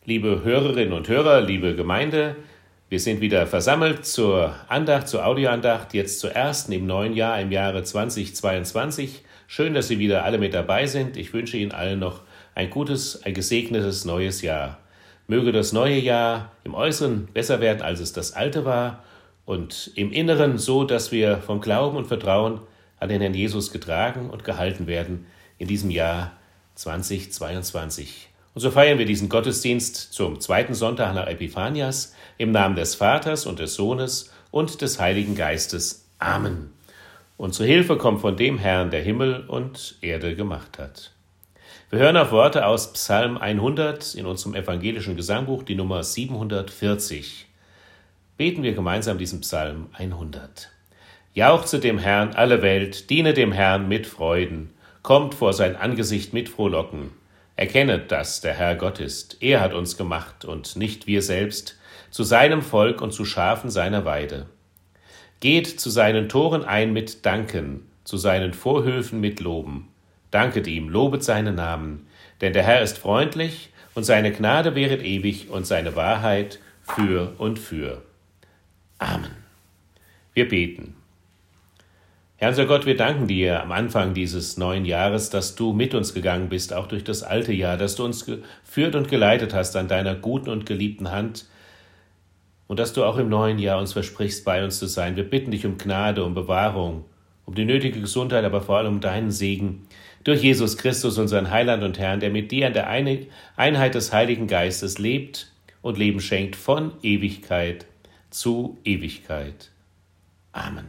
Liebe Hörerinnen und Hörer, liebe Gemeinde, wir sind wieder versammelt zur Andacht, zur Audioandacht, jetzt zur ersten im neuen Jahr, im Jahre 2022. Schön, dass Sie wieder alle mit dabei sind. Ich wünsche Ihnen allen noch ein gutes, ein gesegnetes neues Jahr. Möge das neue Jahr im Äußeren besser werden, als es das alte war, und im Inneren so, dass wir vom Glauben und Vertrauen an den Herrn Jesus getragen und gehalten werden in diesem Jahr 2022. Und so feiern wir diesen Gottesdienst zum zweiten Sonntag nach Epiphanias im Namen des Vaters und des Sohnes und des Heiligen Geistes. Amen. Unsere Hilfe kommt von dem Herrn, der Himmel und Erde gemacht hat. Wir hören auf Worte aus Psalm 100 in unserem evangelischen Gesangbuch, die Nummer 740. Beten wir gemeinsam diesen Psalm 100. Jauchze dem Herrn alle Welt, diene dem Herrn mit Freuden, kommt vor sein Angesicht mit Frohlocken. Erkennet, dass der Herr Gott ist. Er hat uns gemacht und nicht wir selbst, zu seinem Volk und zu Schafen seiner Weide. Geht zu seinen Toren ein mit Danken, zu seinen Vorhöfen mit Loben. Danket ihm, lobet seinen Namen, denn der Herr ist freundlich und seine Gnade währet ewig und seine Wahrheit für und für. Amen. Wir beten. Herr unser Gott, wir danken dir am Anfang dieses neuen Jahres, dass du mit uns gegangen bist, auch durch das alte Jahr, dass du uns geführt und geleitet hast an deiner guten und geliebten Hand und dass du auch im neuen Jahr uns versprichst, bei uns zu sein. Wir bitten dich um Gnade, um Bewahrung, um die nötige Gesundheit, aber vor allem um deinen Segen durch Jesus Christus, unseren Heiland und Herrn, der mit dir an der Einheit des Heiligen Geistes lebt und Leben schenkt von Ewigkeit zu Ewigkeit. Amen.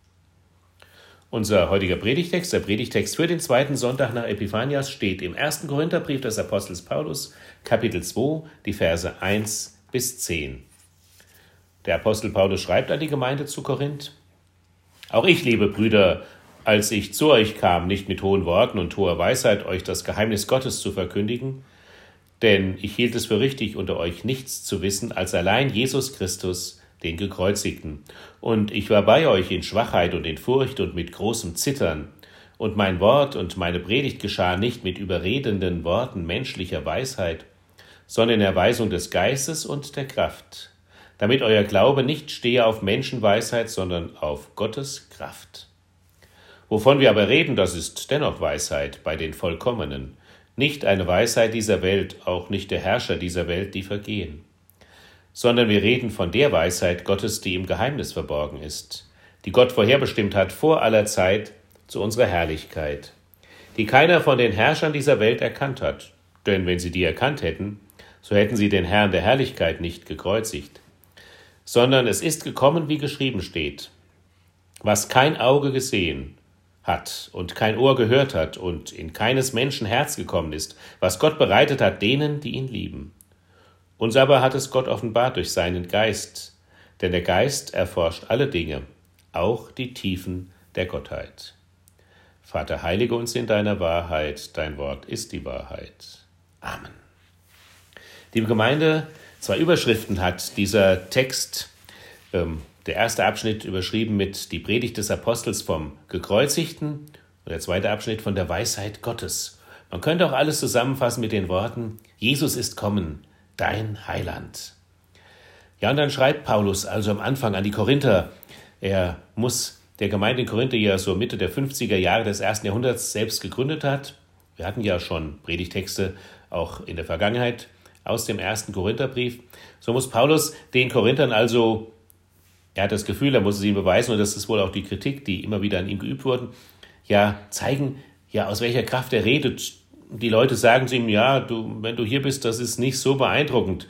Unser heutiger Predigtext, der Predigtext für den zweiten Sonntag nach Epiphanias, steht im 1. Korintherbrief des Apostels Paulus, Kapitel 2, die Verse 1 bis 10. Der Apostel Paulus schreibt an die Gemeinde zu Korinth: Auch ich, liebe Brüder, als ich zu euch kam, nicht mit hohen Worten und hoher Weisheit, euch das Geheimnis Gottes zu verkündigen, denn ich hielt es für richtig, unter euch nichts zu wissen, als allein Jesus Christus, den Gekreuzigten. Und ich war bei euch in Schwachheit und in Furcht und mit großem Zittern. Und mein Wort und meine Predigt geschah nicht mit überredenden Worten menschlicher Weisheit, sondern in Erweisung des Geistes und der Kraft, damit euer Glaube nicht stehe auf Menschenweisheit, sondern auf Gottes Kraft. Wovon wir aber reden, das ist dennoch Weisheit bei den Vollkommenen, nicht eine Weisheit dieser Welt, auch nicht der Herrscher dieser Welt, die vergehen. Sondern wir reden von der Weisheit Gottes, die im Geheimnis verborgen ist, die Gott vorherbestimmt hat vor aller Zeit zu unserer Herrlichkeit, die keiner von den Herrschern dieser Welt erkannt hat. Denn wenn sie die erkannt hätten, so hätten sie den Herrn der Herrlichkeit nicht gekreuzigt. Sondern es ist gekommen, wie geschrieben steht, was kein Auge gesehen hat und kein Ohr gehört hat und in keines Menschen Herz gekommen ist, was Gott bereitet hat denen, die ihn lieben. Uns aber hat es Gott offenbart durch seinen Geist, denn der Geist erforscht alle Dinge, auch die Tiefen der Gottheit. Vater, heilige uns in deiner Wahrheit, dein Wort ist die Wahrheit. Amen. Liebe Gemeinde, 2 Überschriften hat dieser Text. Der erste Abschnitt überschrieben mit die Predigt des Apostels vom Gekreuzigten und der zweite Abschnitt von der Weisheit Gottes. Man könnte auch alles zusammenfassen mit den Worten: Jesus ist kommen, dein Heiland. Ja, und dann schreibt Paulus also am Anfang an die Korinther. Er muss der Gemeinde in Korinth, die ja so Mitte der 50er Jahre des 1. Jahrhunderts selbst gegründet hat. Wir hatten ja schon Predigtexte auch in der Vergangenheit aus dem 1. Korintherbrief. So muss Paulus den Korinthern also, er hat das Gefühl, er muss es ihnen beweisen, und das ist wohl auch die Kritik, die immer wieder an ihm geübt wurden, ja, zeigen, ja, aus welcher Kraft er redet. Die Leute sagen zu ihm: Ja, wenn du hier bist, das ist nicht so beeindruckend.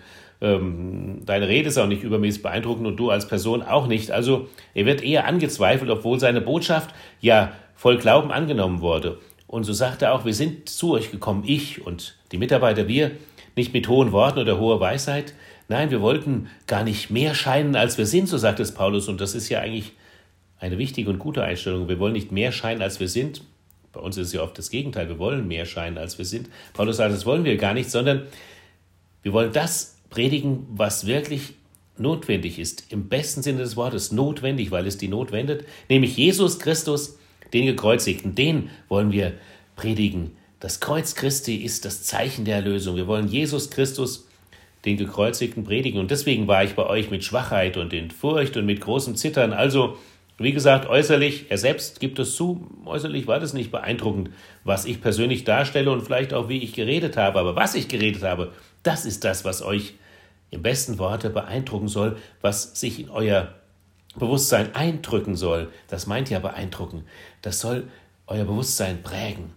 Deine Rede ist auch nicht übermäßig beeindruckend und du als Person auch nicht. Also er wird eher angezweifelt, obwohl seine Botschaft ja voll Glauben angenommen wurde. Und so sagt er auch: Wir sind zu euch gekommen, ich und die Mitarbeiter, wir, nicht mit hohen Worten oder hoher Weisheit. Nein, wir wollten gar nicht mehr scheinen, als wir sind, so sagt es Paulus. Und das ist ja eigentlich eine wichtige und gute Einstellung. Wir wollen nicht mehr scheinen, als wir sind. Bei uns ist es ja oft das Gegenteil. Wir wollen mehr scheinen, als wir sind. Paulus sagt, das wollen wir gar nicht, sondern wir wollen das predigen, was wirklich notwendig ist. Im besten Sinne des Wortes notwendig, weil es die Not wendet. Nämlich Jesus Christus, den Gekreuzigten. Den wollen wir predigen. Das Kreuz Christi ist das Zeichen der Erlösung. Wir wollen Jesus Christus den Gekreuzigten predigen. Und deswegen war ich bei euch mit Schwachheit und in Furcht und mit großem Zittern. Also, wie gesagt, äußerlich, er selbst gibt es zu, äußerlich war das nicht beeindruckend, was ich persönlich darstelle und vielleicht auch, wie ich geredet habe. Aber was ich geredet habe, das ist das, was euch im besten Worte beeindrucken soll, was sich in euer Bewusstsein eindrücken soll. Das meint ja beeindrucken. Das soll euer Bewusstsein prägen.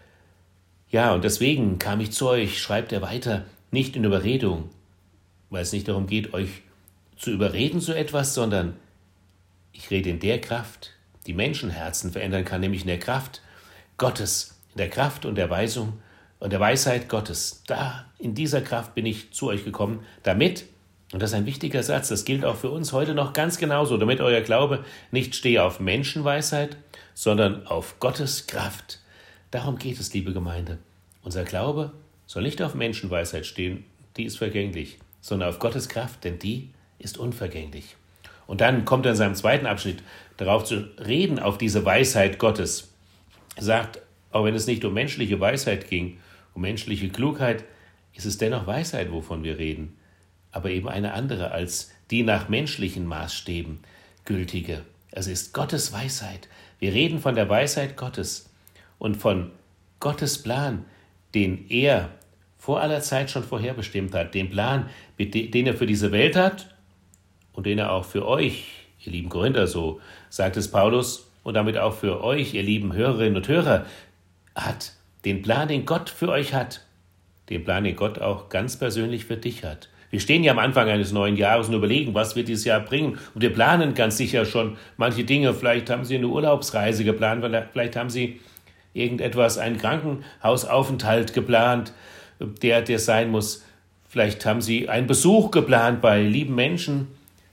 Ja, und deswegen kam ich zu euch, schreibt er weiter, nicht in Überredung, weil es nicht darum geht, euch zu überreden zu etwas, sondern ich rede in der Kraft, die Menschenherzen verändern kann, nämlich in der Kraft Gottes, in der Kraft und der Weisung und der Weisheit Gottes. Da, in dieser Kraft bin ich zu euch gekommen, damit, und das ist ein wichtiger Satz, das gilt auch für uns heute noch ganz genauso, damit euer Glaube nicht stehe auf Menschenweisheit, sondern auf Gottes Kraft. Darum geht es, liebe Gemeinde. Unser Glaube soll nicht auf Menschenweisheit stehen, die ist vergänglich, sondern auf Gottes Kraft, denn die ist unvergänglich. Und dann kommt er in seinem zweiten Abschnitt darauf zu reden, auf diese Weisheit Gottes. Er sagt, auch wenn es nicht um menschliche Weisheit ging, um menschliche Klugheit, ist es dennoch Weisheit, wovon wir reden, aber eben eine andere als die nach menschlichen Maßstäben gültige. Es ist Gottes Weisheit. Wir reden von der Weisheit Gottes und von Gottes Plan, den er vor aller Zeit schon vorherbestimmt hat, den Plan, den er für diese Welt hat und den er auch für euch, ihr lieben Korinther, so sagt es Paulus, und damit auch für euch, ihr lieben Hörerinnen und Hörer, hat. Den Plan, den Gott für euch hat, den Plan, den Gott auch ganz persönlich für dich hat. Wir stehen ja am Anfang eines neuen Jahres und überlegen, was wird dieses Jahr bringen. Und wir planen ganz sicher schon manche Dinge. Vielleicht haben Sie eine Urlaubsreise geplant, vielleicht haben Sie irgendetwas, einen Krankenhausaufenthalt geplant, der sein muss. Vielleicht haben Sie einen Besuch geplant bei lieben Menschen.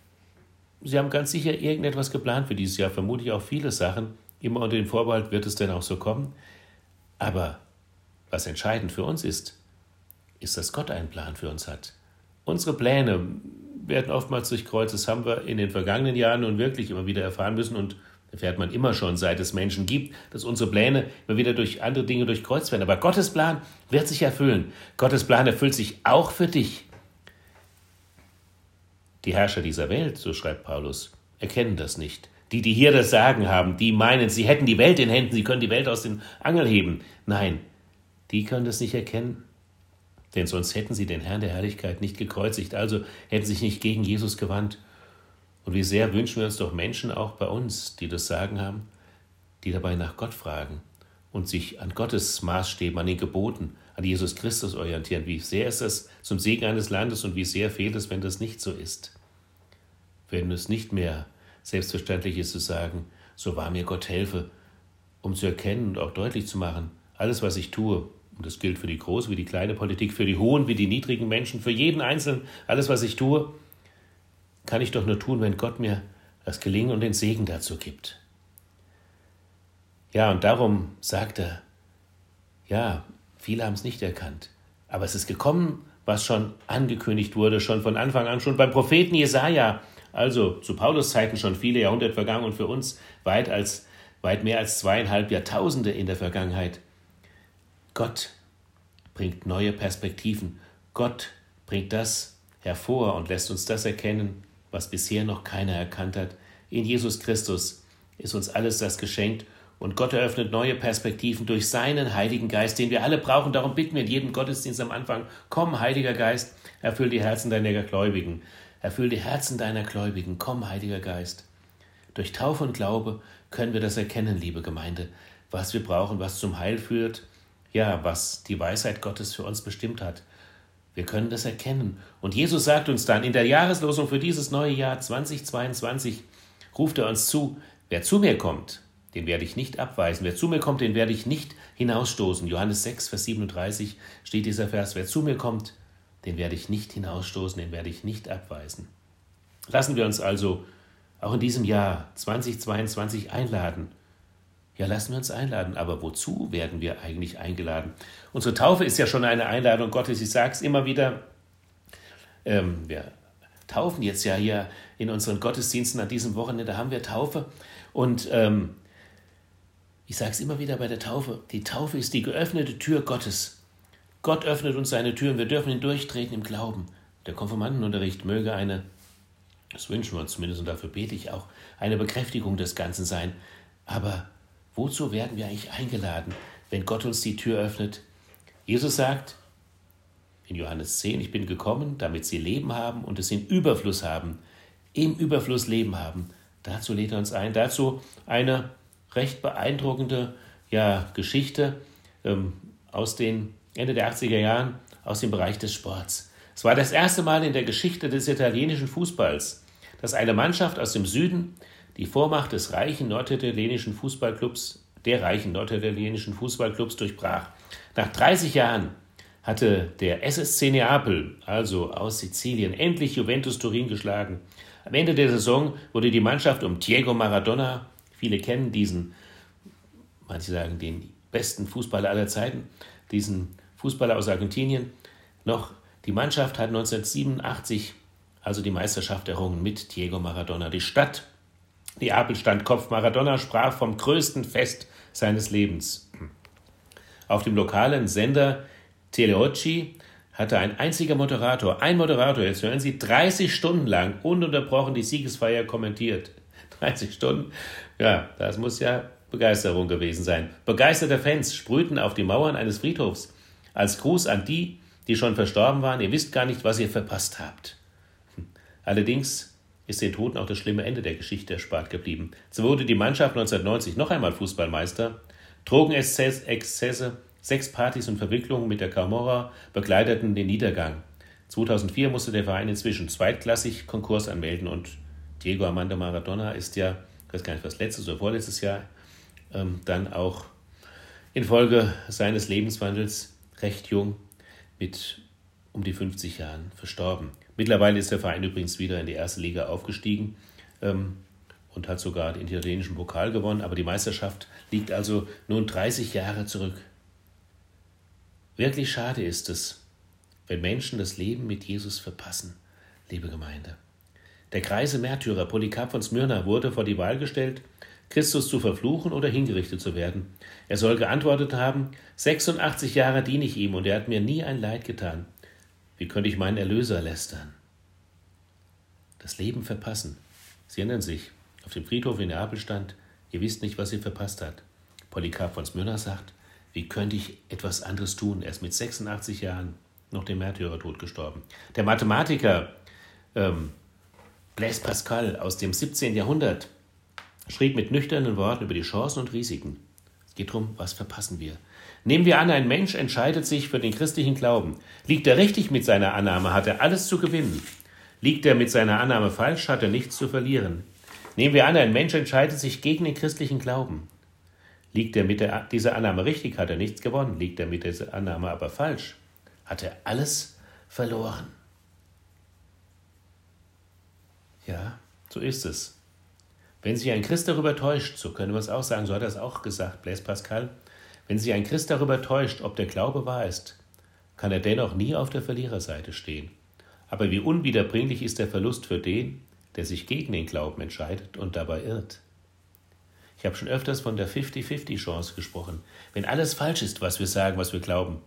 Sie haben ganz sicher irgendetwas geplant für dieses Jahr, vermutlich auch viele Sachen. Immer unter dem Vorbehalt, wird es denn auch so kommen? Aber was entscheidend für uns ist, dass Gott einen Plan für uns hat. Unsere Pläne werden oftmals durchkreuzt. Das haben wir in den vergangenen Jahren nun wirklich immer wieder erfahren müssen und erfährt man immer schon, seit es Menschen gibt, dass unsere Pläne immer wieder durch andere Dinge durchkreuzt werden. Aber Gottes Plan wird sich erfüllen. Gottes Plan erfüllt sich auch für dich. Die Herrscher dieser Welt, so schreibt Paulus, erkennen das nicht. Die hier das Sagen haben, die meinen, sie hätten die Welt in Händen, sie können die Welt aus den Angeln heben. Nein, die können das nicht erkennen, denn sonst hätten sie den Herrn der Herrlichkeit nicht gekreuzigt, also hätten sich nicht gegen Jesus gewandt. Und wie sehr wünschen wir uns doch Menschen auch bei uns, die das Sagen haben, die dabei nach Gott fragen und sich an Gottes Maßstäben, an den Geboten, an Jesus Christus orientieren. Wie sehr ist das zum Segen eines Landes und wie sehr fehlt es, wenn das nicht so ist. Wenn es nicht mehr selbstverständlich ist zu sagen, so wahr mir Gott helfe, um zu erkennen und auch deutlich zu machen, alles, was ich tue, und das gilt für die große wie die kleine Politik, für die hohen wie die niedrigen Menschen, für jeden Einzelnen, alles, was ich tue, kann ich doch nur tun, wenn Gott mir das Gelingen und den Segen dazu gibt. Ja, und darum sagt er, ja, viele haben es nicht erkannt, aber es ist gekommen, was schon angekündigt wurde, schon von Anfang an, schon beim Propheten Jesaja, also zu Paulus Zeiten schon viele Jahrhunderte vergangen und für uns weit mehr als 2,5 Jahrtausende in der Vergangenheit. Gott bringt neue Perspektiven. Gott bringt das hervor und lässt uns das erkennen, was bisher noch keiner erkannt hat. In Jesus Christus ist uns alles das geschenkt und Gott eröffnet neue Perspektiven durch seinen Heiligen Geist, den wir alle brauchen. Darum bitten wir in jedem Gottesdienst am Anfang, komm, Heiliger Geist, erfüll die Herzen deiner Gläubigen. Erfüll die Herzen deiner Gläubigen. Komm, Heiliger Geist. Durch Taufe und Glaube können wir das erkennen, liebe Gemeinde, was wir brauchen, was zum Heil führt, ja, was die Weisheit Gottes für uns bestimmt hat. Wir können das erkennen. Und Jesus sagt uns dann in der Jahreslosung für dieses neue Jahr 2022, ruft er uns zu, wer zu mir kommt, den werde ich nicht abweisen. Wer zu mir kommt, den werde ich nicht hinausstoßen. Johannes 6, Vers 37 steht dieser Vers, wer zu mir kommt, den werde ich nicht hinausstoßen, den werde ich nicht abweisen. Lassen wir uns also auch in diesem Jahr 2022 einladen. Ja, lassen wir uns einladen, aber wozu werden wir eigentlich eingeladen? Unsere Taufe ist ja schon eine Einladung Gottes. Ich sage es immer wieder, wir taufen jetzt ja hier in unseren Gottesdiensten an diesem Wochenende, haben wir Taufe. Und ich sage es immer wieder bei der Taufe, die Taufe ist die geöffnete Tür Gottes. Gott öffnet uns seine Türen, wir dürfen ihn durchtreten im Glauben. Der Konfirmandenunterricht möge das wünschen wir uns zumindest und dafür bete ich auch, eine Bekräftigung des Ganzen sein. Aber wozu werden wir eigentlich eingeladen, wenn Gott uns die Tür öffnet? Jesus sagt in Johannes 10, ich bin gekommen, damit sie Leben haben und es in Überfluss haben, im Überfluss Leben haben. Dazu lädt er uns ein, dazu eine recht beeindruckende Geschichte aus den Ende der 80er Jahren aus dem Bereich des Sports. Es war das erste Mal in der Geschichte des italienischen Fußballs, dass eine Mannschaft aus dem Süden die Vormacht des reichen norditalienischen Fußballclubs durchbrach. Nach 30 Jahren hatte der SSC Neapel, also aus Sizilien, endlich Juventus Turin geschlagen. Am Ende der Saison wurde die Mannschaft um Diego Maradona, viele kennen diesen, manche sagen den besten Fußballer aller Zeiten, diesen Fußballer aus Argentinien, die Mannschaft hat 1987 also die Meisterschaft errungen mit Diego Maradona. Die Stadt Neapel stand Kopf. Maradona sprach vom größten Fest seines Lebens. Auf dem lokalen Sender Teleocci hatte ein Moderator, jetzt hören Sie, 30 Stunden lang ununterbrochen die Siegesfeier kommentiert. 30 Stunden, das muss ja Begeisterung gewesen sein. Begeisterte Fans sprühten auf die Mauern eines Friedhofs als Gruß an die schon verstorben waren. Ihr wisst gar nicht, was ihr verpasst habt. Allerdings ist den Toten auch das schlimme Ende der Geschichte erspart geblieben. So wurde die Mannschaft 1990 noch einmal Fußballmeister. Drogenexzesse, Sexpartys und Verwicklungen mit der Camorra begleiteten den Niedergang. 2004 musste der Verein inzwischen zweitklassig Konkurs anmelden und Diego Armando Maradona ist ich weiß gar nicht, was letztes oder vorletztes Jahr, dann auch infolge seines Lebenswandels recht jung mit um die 50 Jahren verstorben. Mittlerweile ist der Verein übrigens wieder in die erste Liga aufgestiegen und hat sogar den italienischen Pokal gewonnen, aber die Meisterschaft liegt also nun 30 Jahre zurück. Wirklich schade ist es, wenn Menschen das Leben mit Jesus verpassen, liebe Gemeinde. Der greise Märtyrer Polycarp von Smyrna wurde vor die Wahl gestellt, Christus zu verfluchen oder hingerichtet zu werden. Er soll geantwortet haben, 86 Jahre diene ich ihm und er hat mir nie ein Leid getan. Wie könnte ich meinen Erlöser lästern? Das Leben verpassen. Sie erinnern sich, auf dem Friedhof in Neapel stand, ihr wisst nicht, was ihr verpasst habt. Polycarp von Smyrna sagt, wie könnte ich etwas anderes tun? Er ist mit 86 Jahren noch dem Märtyrertod gestorben. Der Mathematiker Blaise Pascal aus dem 17. Jahrhundert schrieb mit nüchternen Worten über die Chancen und Risiken. Es geht darum, was verpassen wir. Nehmen wir an, ein Mensch entscheidet sich für den christlichen Glauben. Liegt er richtig mit seiner Annahme, hat er alles zu gewinnen. Liegt er mit seiner Annahme falsch, hat er nichts zu verlieren. Nehmen wir an, ein Mensch entscheidet sich gegen den christlichen Glauben. Liegt er mit dieser Annahme richtig, hat er nichts gewonnen. Liegt er mit dieser Annahme aber falsch, hat er alles verloren. Ja, so ist es. Wenn sich ein Christ darüber täuscht, so können wir es auch sagen, so hat er es auch gesagt, Blaise Pascal, wenn sich ein Christ darüber täuscht, ob der Glaube wahr ist, kann er dennoch nie auf der Verliererseite stehen. Aber wie unwiederbringlich ist der Verlust für den, der sich gegen den Glauben entscheidet und dabei irrt. Ich habe schon öfters von der 50-50-Chance gesprochen. Wenn alles falsch ist, was wir sagen, was wir glauben,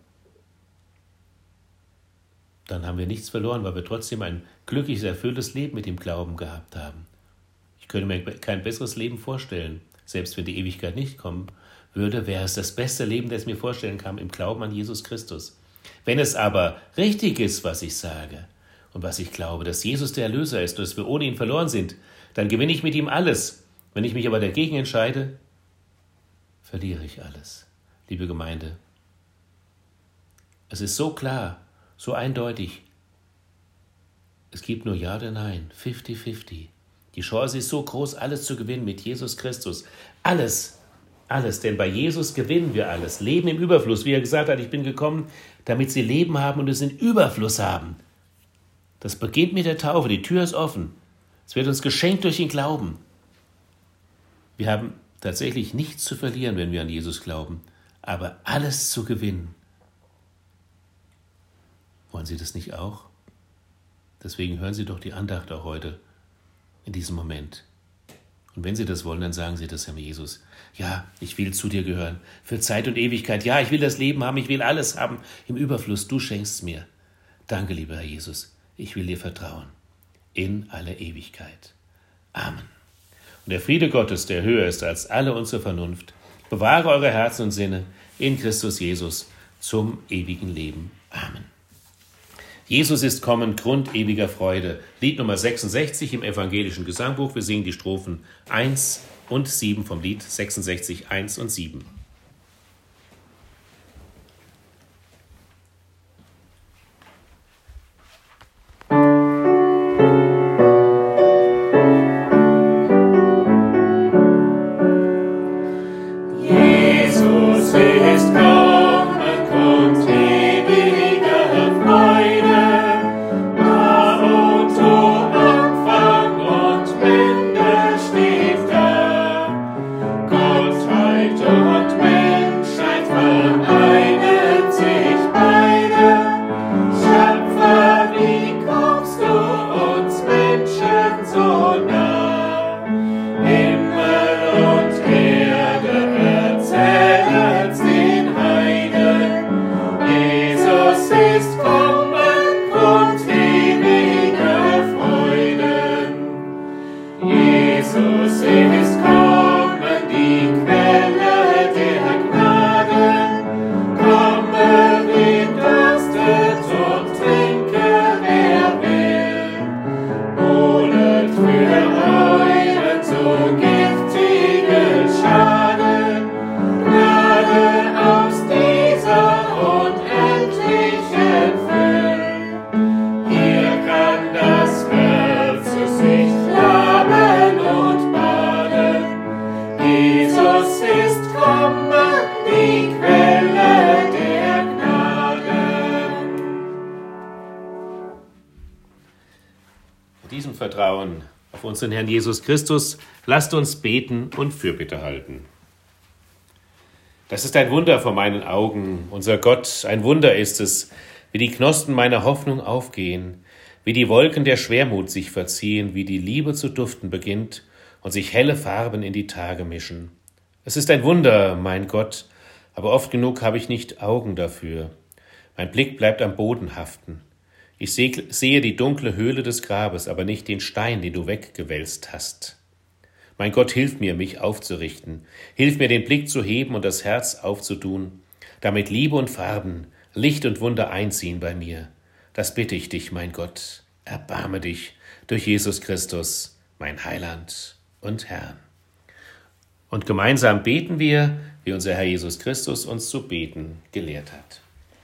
dann haben wir nichts verloren, weil wir trotzdem ein glückliches, erfülltes Leben mit dem Glauben gehabt haben. Ich könnte mir kein besseres Leben vorstellen. Selbst wenn die Ewigkeit nicht kommen würde, wäre es das beste Leben, das ich mir vorstellen kann, im Glauben an Jesus Christus. Wenn es aber richtig ist, was ich sage und was ich glaube, dass Jesus der Erlöser ist und dass wir ohne ihn verloren sind, dann gewinne ich mit ihm alles. Wenn ich mich aber dagegen entscheide, verliere ich alles. Liebe Gemeinde, es ist so klar, so eindeutig. Es gibt nur Ja oder Nein, 50-50. Die Chance ist so groß, alles zu gewinnen mit Jesus Christus. Alles, denn bei Jesus gewinnen wir alles. Leben im Überfluss, wie er gesagt hat, ich bin gekommen, damit sie Leben haben und es in Überfluss haben. Das beginnt mit der Taufe, die Tür ist offen. Es wird uns geschenkt durch den Glauben. Wir haben tatsächlich nichts zu verlieren, wenn wir an Jesus glauben, aber alles zu gewinnen. Wollen Sie das nicht auch? Deswegen hören Sie doch die Andacht auch heute in diesem Moment. Und wenn Sie das wollen, dann sagen Sie das Herrn Jesus. Ja, ich will zu dir gehören, für Zeit und Ewigkeit. Ja, ich will das Leben haben, ich will alles haben im Überfluss. Du schenkst es mir. Danke, lieber Herr Jesus. Ich will dir vertrauen in alle Ewigkeit. Amen. Und der Friede Gottes, der höher ist als alle unsere Vernunft, bewahre eure Herzen und Sinne in Christus Jesus zum ewigen Leben. Amen. Jesus ist kommen, Grund ewiger Freude. Lied Nummer 66 im evangelischen Gesangbuch. Wir singen die Strophen 1 und 7 vom Lied 66, 1 und 7. Vertrauen auf unseren Herrn Jesus Christus, lasst uns beten und Fürbitte halten. Das ist ein Wunder vor meinen Augen, unser Gott, ein Wunder ist es, wie die Knospen meiner Hoffnung aufgehen, wie die Wolken der Schwermut sich verziehen, wie die Liebe zu duften beginnt und sich helle Farben in die Tage mischen. Es ist ein Wunder, mein Gott, aber oft genug habe ich nicht Augen dafür. Mein Blick bleibt am Boden haften. Ich sehe die dunkle Höhle des Grabes, aber nicht den Stein, den du weggewälzt hast. Mein Gott, hilf mir, mich aufzurichten. Hilf mir, den Blick zu heben und das Herz aufzutun, damit Liebe und Farben, Licht und Wunder einziehen bei mir. Das bitte ich dich, mein Gott. Erbarme dich durch Jesus Christus, mein Heiland und Herrn. Und gemeinsam beten wir, wie unser Herr Jesus Christus uns zu beten gelehrt hat.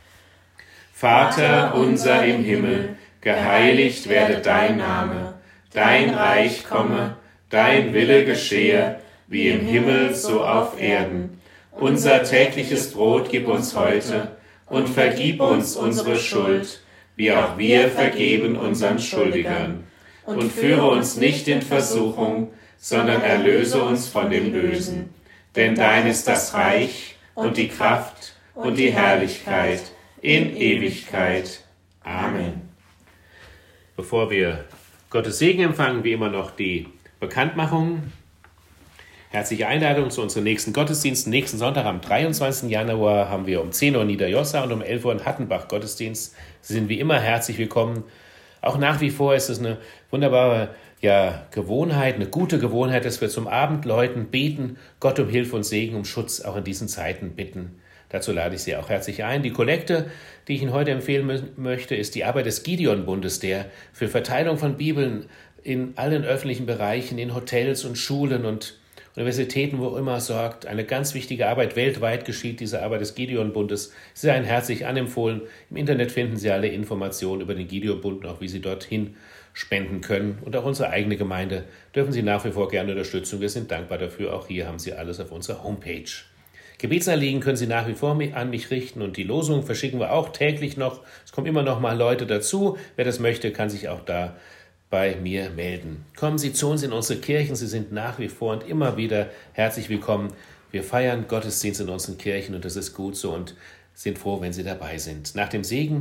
Vater unser im Himmel, geheiligt werde dein Name, dein Reich komme, dein Wille geschehe, wie im Himmel so auf Erden. Unser tägliches Brot gib uns heute und vergib uns unsere Schuld, wie auch wir vergeben unseren Schuldigern. Und führe uns nicht in Versuchung, sondern erlöse uns von dem Bösen. Denn dein ist das Reich und die Kraft und die Herrlichkeit in Ewigkeit. Amen. Bevor wir Gottes Segen empfangen, wie immer noch die Bekanntmachung. Herzliche Einladung zu unseren nächsten Gottesdiensten. Nächsten Sonntag am 23. Januar haben wir um 10 Uhr in Niederjossa und um 11 Uhr in Hattenbach Gottesdienst. Sie sind wie immer herzlich willkommen. Auch nach wie vor ist es eine wunderbare Gewohnheit, eine gute Gewohnheit, dass wir zum Abend läuten, beten, Gott um Hilfe und Segen, um Schutz auch in diesen Zeiten bitten. Dazu lade ich Sie auch herzlich ein. Die Kollekte, die ich Ihnen heute empfehlen möchte, ist die Arbeit des Gideon-Bundes, der für Verteilung von Bibeln in allen öffentlichen Bereichen, in Hotels und Schulen und Universitäten, wo immer sorgt. Eine ganz wichtige Arbeit. Weltweit geschieht diese Arbeit des Gideon-Bundes. Sie seien herzlich anempfohlen. Im Internet finden Sie alle Informationen über den Gideon-Bund und auch wie Sie dorthin spenden können. Und auch unsere eigene Gemeinde dürfen Sie nach wie vor gerne unterstützen. Wir sind dankbar dafür. Auch hier haben Sie alles auf unserer Homepage. Gebetsanliegen können Sie nach wie vor an mich richten und die Losung verschicken wir auch täglich noch. Es kommen immer noch mal Leute dazu. Wer das möchte, kann sich auch da bei mir melden. Kommen Sie zu uns in unsere Kirchen. Sie sind nach wie vor und immer wieder herzlich willkommen. Wir feiern Gottesdienst in unseren Kirchen und das ist gut so und sind froh, wenn Sie dabei sind. Nach dem Segen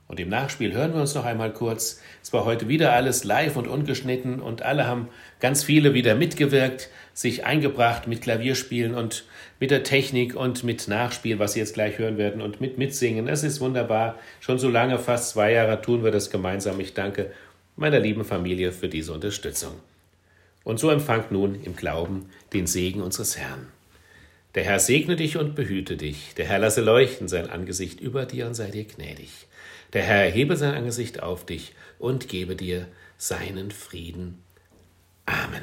Und im Nachspiel hören wir uns noch einmal kurz. Es war heute wieder alles live und ungeschnitten und alle haben ganz viele wieder mitgewirkt, sich eingebracht mit Klavierspielen und mit der Technik und mit Nachspiel, was Sie jetzt gleich hören werden, und mit Mitsingen. Es ist wunderbar. Schon so lange, fast 2 Jahre, tun wir das gemeinsam. Ich danke meiner lieben Familie für diese Unterstützung. Und so empfangt nun im Glauben den Segen unseres Herrn. Der Herr segne dich und behüte dich. Der Herr lasse leuchten sein Angesicht über dir und sei dir gnädig. Der Herr erhebe sein Angesicht auf dich und gebe dir seinen Frieden. Amen.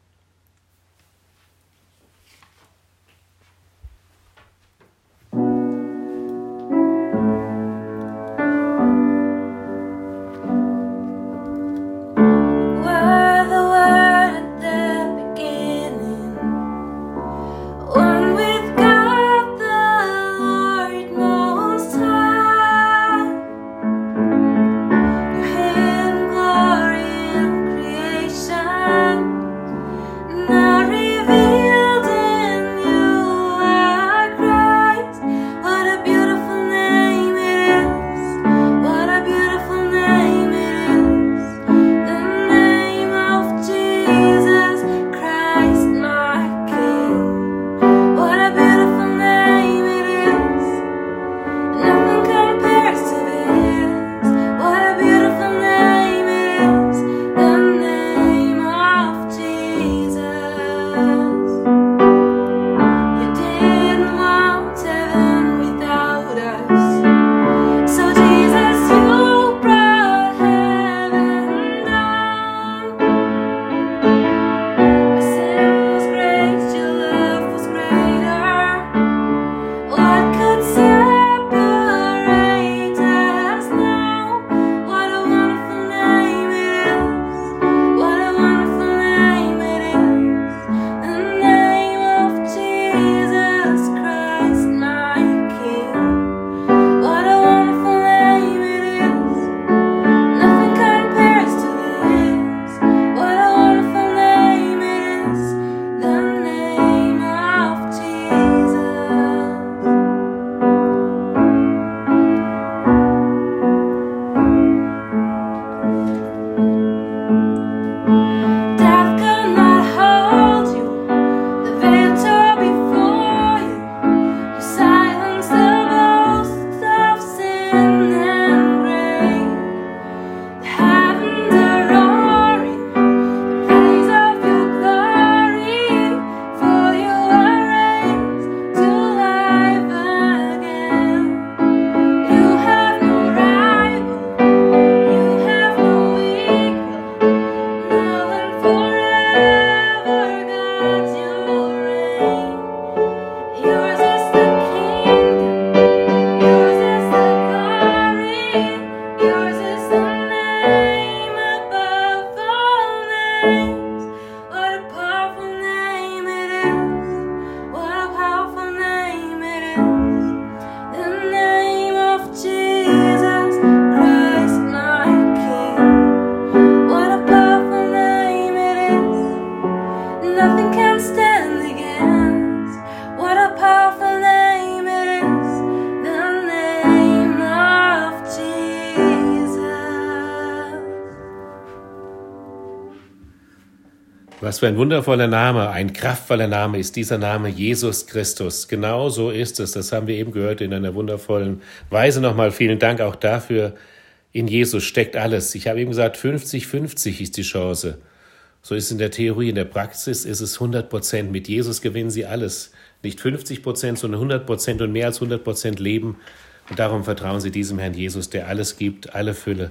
Was für ein wundervoller Name, ein kraftvoller Name ist dieser Name Jesus Christus. Genau so ist es. Das haben wir eben gehört in einer wundervollen Weise. Nochmal vielen Dank auch dafür. In Jesus steckt alles. Ich habe eben gesagt, 50-50 ist die Chance. So ist es in der Theorie. In der Praxis ist es 100%. Mit Jesus gewinnen Sie alles. Nicht 50%, sondern 100% und mehr als 100% Leben. Und darum vertrauen Sie diesem Herrn Jesus, der alles gibt, alle Fülle.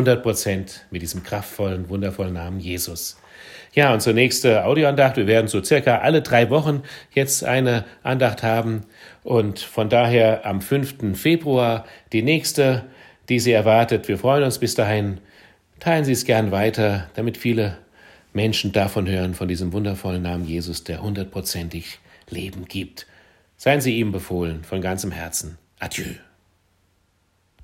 100% mit diesem kraftvollen, wundervollen Namen Jesus. Ja, und zur nächsten Audioandacht. Wir werden so circa alle 3 Wochen jetzt eine Andacht haben. Und von daher am 5. Februar die nächste, die Sie erwartet. Wir freuen uns bis dahin. Teilen Sie es gern weiter, damit viele Menschen davon hören, von diesem wundervollen Namen Jesus, der 100%ig Leben gibt. Seien Sie ihm befohlen, von ganzem Herzen. Adieu.